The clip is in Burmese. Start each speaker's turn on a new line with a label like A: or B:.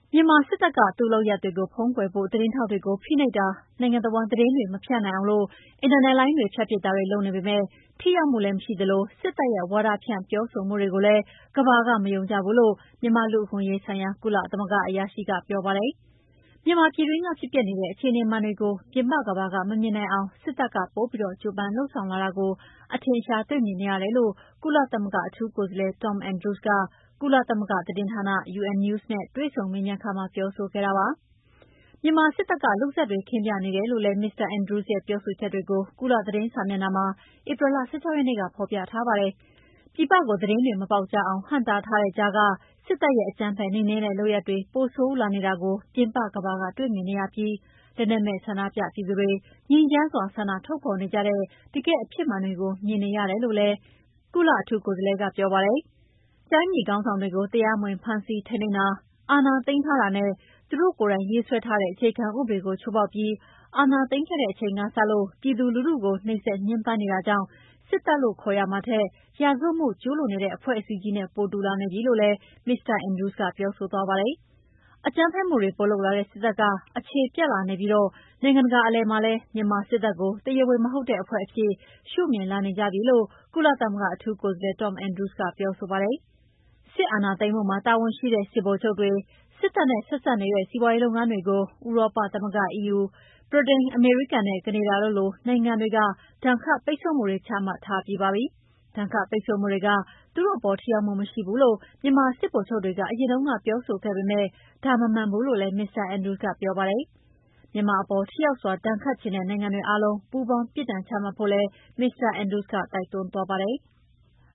A: မြန်မာစစ်တပ်ကသူ့လုပ်ရပ်တွေကိုဖုံးကွယ်ဖို့သတင်းထောက်တွေကိုဖိနှိပ်တာ၊နိုင်ငံတဝန်းသတင်းတွေမဖြန့်နိုင်အောင်အင်တာနက်လိုင်းတွေဖြတ်ပစ်တာတွေလုပ်နေပေမယ့်ထိရောက်မှုလည်းမရှိသလိုစစ်တပ်ရဲ့ဝါဒဖြန့်ပြောဆိုမှုတွေကိုလည်းကမ္ဘာကမယုံကြဘူးလို့မြန်မာလူ့အခွင့်အရေးဆိုင်ရာကုလသမဂ္ဂအရာရှိကပြောပါတယ်။မြန်မာပြည်တွင်းကဖြစ်ပျက်နေတဲ့အခြေအနေမှန်တွေကိုပြင်ပကမ္ဘာကမမြင်နိုင်အောင်စစ်တပ်ကပိုပြီးကြိုးပမ်းလုပ်ဆောင်လာတာကိုအထင်အရှားတွေ့မြင်နေရတယ်လို့ကုလသမဂ္ဂအထူးကိုယ်စားလှယ် Tom Andrews ကကုလသမဂ္ဂသတင်းဌာန UN News နဲ့တွေ့ဆုံမေးမြန်းခန်းမှာပြောဆိုခဲ့တာပါ။မြန်မာစစ်တပ်ကလုပ်ဇာတ်တွေခင်းပြနေတယ်လို့လည်း Mr. Andrews ရဲ့ပြောဆိုချက်တွေကိုကုလသတင်းစာမျက်နှာမှာဧပြီလ 16 ရက်နေ့ကဖော်ပြထားပါတယ်။ပြည်ပကိုသတင်းတွေမပေါက်ကြားအောင်ဟန့်တားထားတဲ့ကြားကစစ်တပ်ရဲ့အကြမ်းဖက်နှိမ်နင်းတဲ့လုပ်ရပ်တွေပိုဆိုးလာနေတာကိုပြင်ပကမ္ဘာကတွေ့မြင်နေရပြီးလက်နက်မဲ့ဆန္ဒပြပြည်သူတွေငြိမ်းချမ်းစွာဆန္ဒထုတ်ဖော်နေကြတဲ့တကယ့်အဖြစ်မှန်တွေကိုမြင်နေရတယ်လို့လည်းကုလအထူးကိုယ်စားလှယ်ကပြောပါတယ်။တိုင်းပြည်ခေါင်းဆောင်တွေကိုတရားမဝင်ဖမ်းဆီးထိန်းသိမ်းတာ၊အာဏာသိမ်းထားတာနဲ့သူတို့ကိုယ်တိုင်ရေးဆွဲထားတဲ့အခြေခံဥပဒေကိုချိုးဖောက်ပြီးအာဏာသိမ်းခဲ့တဲ့အချိန်ကစလို့ပြည်သူလူထုကိုနှိပ်စက်ညှဉ်းပန်းနေတာကြောင့်စစ်တပ်လို့ခေါ်ရမှာထက်ရာဇဝတ်မှုကျူးလွန်နေတဲ့အဖွဲ့အစည်းကြီးနဲ့ပိုတူလာနေပြီလို့လည်း Mr. Andrews ကပြောဆိုသွားပါတယ်။အကြမ်းဖက်မှုတွေပိုလုပ်လာတဲ့စစ်တပ်ကအခြေပြတ်လာနေပြီးနိုင်ငံတကာအလယ်မှာလည်းမြန်မာစစ်တပ်ကိုတရားဝင်မဟုတ်တဲ့အဖွဲ့အဖြစ်ရှုမြင်လာနေကြပြီလို့ကုလသမဂ္ဂအထူးကိုယ်စားလှယ် Tom Andrews ကပြောဆိုပါတယ်။စစ်အာဏာသိမ်းမှုမှာတာဝန်ရှိတဲ့စစ်ဗိုလ်ချုပ်တွေစစ်တပ်နဲ့ဆက်စပ်နေတဲ့စီးပွားရေးလုပ်ငန်းတွေကိုဥရောပသမဂ္ဂ EUဗြိတိန်၊အမေရိကန်နဲ့ကနေဒါတို့လိုနိုင်ငံတွေကဒဏ်ခတ်ပိတ်ဆို့မှုတွေချမှတ်ထားပြီးပါပြီ။ဒဏ်ခတ်ပိတ်ဆို့မှုတွေကသူတို့အပေါ်ထိရောက်မှုမရှိဘူးလို့မြန်မာစစ်ဗိုလ်ချုပ်တွေကအရင်တုန်းကပြောဆိုခဲ့ပေမယ့်ဒါမမှန်ဘူးလို့လည်း Mr. Andrews ကပြောပါတယ်။မြန်မာအပေါ်ထိရောက်စွာဒဏ်ခတ်ချင်တဲ့နိုင်ငံတွေအားလုံးပူးပေါင်းပြစ်ဒဏ်ချမှတ်ဖို့လည်း Mr. Andrews ကတိုက်တွန်းသွားပါတယ်။